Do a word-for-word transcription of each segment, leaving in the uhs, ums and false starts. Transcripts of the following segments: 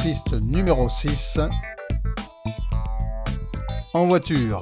piste numéro six, en voiture.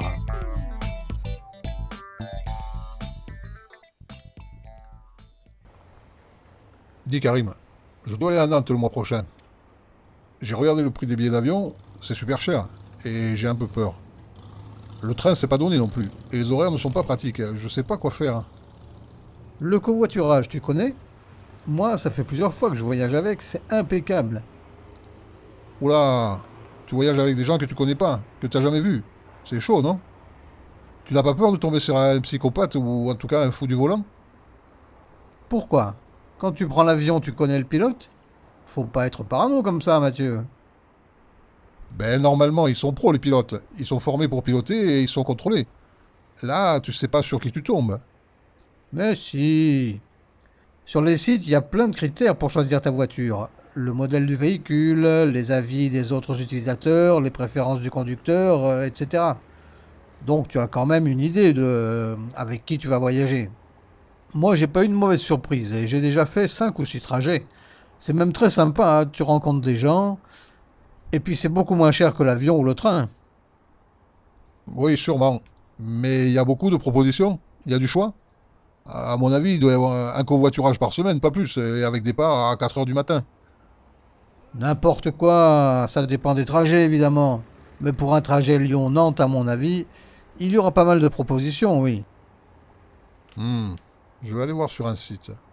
Dis Karim, je dois aller à Nantes le mois prochain. J'ai regardé le prix des billets d'avion, c'est super cher, et j'ai un peu peur. Le train, c'est pas donné non plus, et les horaires ne sont pas pratiques, je sais pas quoi faire. Le covoiturage, tu connais? Moi, ça fait plusieurs fois que je voyage avec, c'est impeccable. Oula, tu voyages avec des gens que tu connais pas, que tu n'as jamais vus. C'est chaud, non? Tu n'as pas peur de tomber sur un psychopathe ou en tout cas un fou du volant? Pourquoi? Quand tu prends l'avion, tu connais le pilote? Faut pas être parano comme ça, Mathieu. Ben normalement, ils sont pros les pilotes. Ils sont formés pour piloter et ils sont contrôlés. Là, tu sais pas sur qui tu tombes. Mais si. Sur les sites, il y a plein de critères pour choisir ta voiture. Le modèle du véhicule, les avis des autres utilisateurs, les préférences du conducteur, euh, et cetera. Donc tu as quand même une idée de euh, avec qui tu vas voyager. Moi, j'ai pas eu de mauvaise surprise et j'ai déjà fait cinq ou six trajets. C'est même très sympa, hein, tu rencontres des gens et puis c'est beaucoup moins cher que l'avion ou le train. Oui, sûrement. Mais il y a beaucoup de propositions. Il y a du choix. À mon avis, il doit y avoir un covoiturage par semaine, pas plus, et avec départ à quatre heures du matin. N'importe quoi, ça dépend des trajets évidemment. Mais pour un trajet Lyon-Nantes, à mon avis, il y aura pas mal de propositions, oui. Hmm, je vais aller voir sur un site.